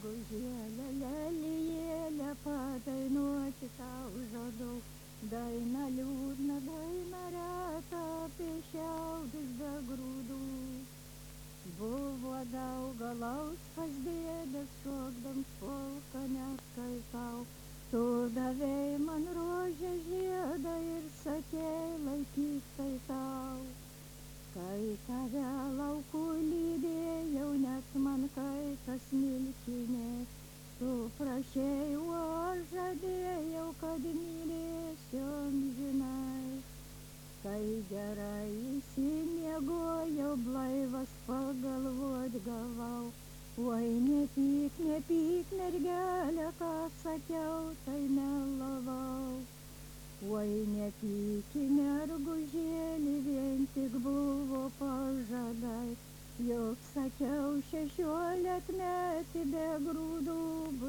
mergužėlė, lelijėlė, padainuoti tau žadu. Daina liūdna, daina reta, apie šiaudus be grūdų. Buvo daug alaus pas dėdes, šokdams polką neskaitau. Tu davei man rožę žiedą ir sakei, laikyk tai tau. Kai tave laukų lydėjau, net man kaitas milkinė. Tu prašei, o aš žadėjau, kad mylėsiu amžinai. Kai gerai įsimiegojau, blaivas pagalvot gavau. Oi, nepyk, mergelė, ką sakiau, tai melavau. Oi, nepyk, mergužėlį, vien tik buvo pažadai. Juk sakiau, 16 metį be grūdų